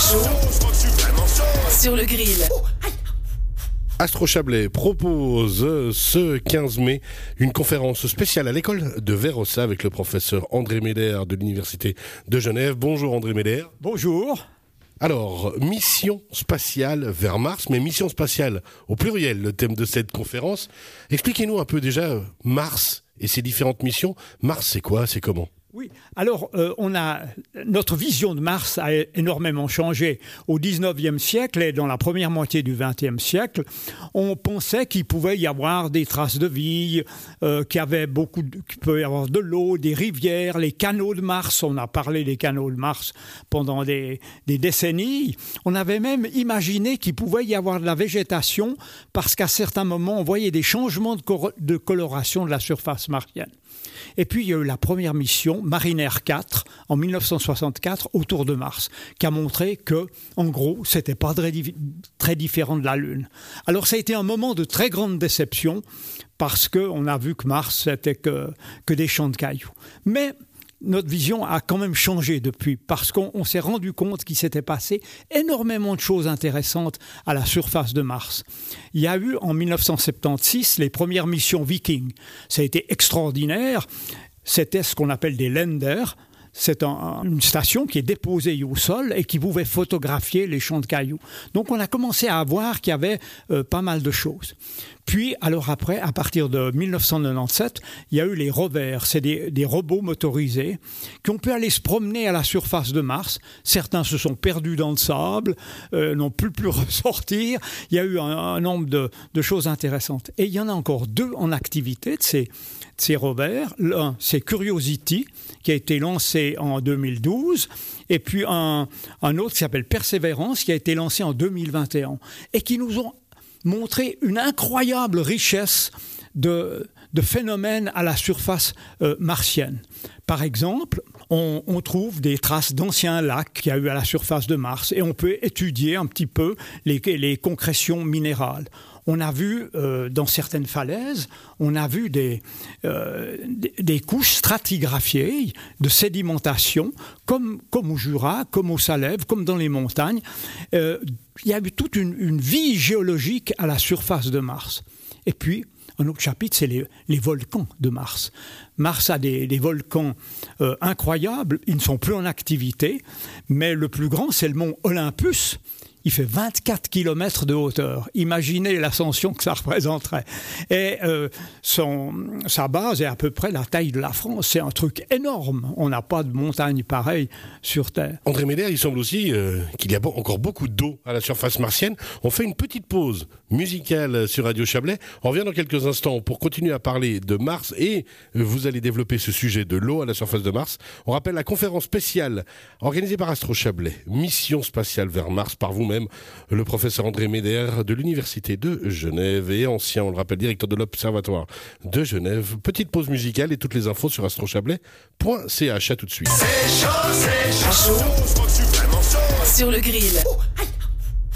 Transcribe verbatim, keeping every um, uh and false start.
Chaud sur le grill. Astro Chablais propose ce quinze mai une conférence spéciale à l'école de Verossa avec le professeur André Méder de l'Université de Genève. Bonjour André Méder. Bonjour. Alors, mission spatiale vers Mars, mais mission spatiale au pluriel, le thème de cette conférence. Expliquez-nous un peu déjà Mars et ses différentes missions. Mars, c'est quoi? C'est comment? Oui, alors euh, on a notre vision de Mars a énormément changé au dix-neuvième siècle et dans la première moitié du vingtième siècle. On pensait qu'il pouvait y avoir des traces de vie, euh, qu'il y avait beaucoup, de, qu'il peut y avoir de l'eau, des rivières, les canaux de Mars. On a parlé des canaux de Mars pendant des, des décennies. On avait même imaginé qu'il pouvait y avoir de la végétation parce qu'à certains moments on voyait des changements de, cor- de coloration de la surface martienne. Et puis il y a eu la première mission, Mariner quatre, en dix-neuf cent soixante-quatre, autour de Mars, qui a montré que, en gros, c'était pas très, très différent de la Lune. Alors ça a été un moment de très grande déception, parce qu'on a vu que Mars, c'était que, que des champs de cailloux. Mais notre vision a quand même changé depuis, parce qu'on on s'est rendu compte qu'il s'était passé énormément de choses intéressantes à la surface de Mars. Il y a eu en dix-neuf cent soixante-seize les premières missions Viking. Ça a été extraordinaire. C'était ce qu'on appelle des landers. C'est un, une station qui est déposée au sol et qui pouvait photographier les champs de cailloux. Donc on a commencé à voir qu'il y avait euh, pas mal de choses. Puis, alors après, à partir de dix-neuf cent quatre-vingt-dix-sept, il y a eu les rovers. C'est des, des robots motorisés qui ont pu aller se promener à la surface de Mars. Certains se sont perdus dans le sable, euh, n'ont plus pu ressortir. Il y a eu un, un nombre de, de choses intéressantes. Et il y en a encore deux en activité de ces, de ces rovers. L'un, c'est Curiosity, qui a été lancé en deux mille douze. Et puis un, un autre qui s'appelle Perseverance, qui a été lancé en deux mille vingt et un. Et qui nous ont montrer une incroyable richesse de, de phénomènes à la surface euh, martienne. Par exemple, on, on trouve des traces d'anciens lacs qu'il y a eu à la surface de Mars et on peut étudier un petit peu les, les concrétions minérales. On a vu euh, dans certaines falaises, on a vu des, euh, des, des couches stratigraphiées de sédimentation, comme, comme au Jura, comme au Salève, comme dans les montagnes. Euh, il y a eu toute une, une vie géologique à la surface de Mars. Et puis, un autre chapitre, c'est les, les volcans de Mars. Mars a des, des volcans euh, incroyables, ils ne sont plus en activité, mais le plus grand, c'est le mont Olympus. Il fait vingt-quatre kilomètres de hauteur. Imaginez l'ascension que ça représenterait. Et euh, son, sa base est à peu près la taille de la France. C'est un truc énorme. On n'a pas de montagne pareille sur Terre. André Méder, il semble aussi euh, qu'il y a encore beaucoup d'eau à la surface martienne. On fait une petite pause musicale sur Radio Chablais. On revient dans quelques instants pour continuer à parler de Mars et vous allez développer ce sujet de l'eau à la surface de Mars. On rappelle la conférence spéciale organisée par Astro Chablais, mission spatiale vers Mars par vous-même. Le professeur André Méder de l'Université de Genève et ancien, on le rappelle, directeur de l'Observatoire de Genève. Petite pause musicale et toutes les infos sur astrochablais point c h. À tout de suite. C'est chaud, c'est chaud. Chaud sur le grill.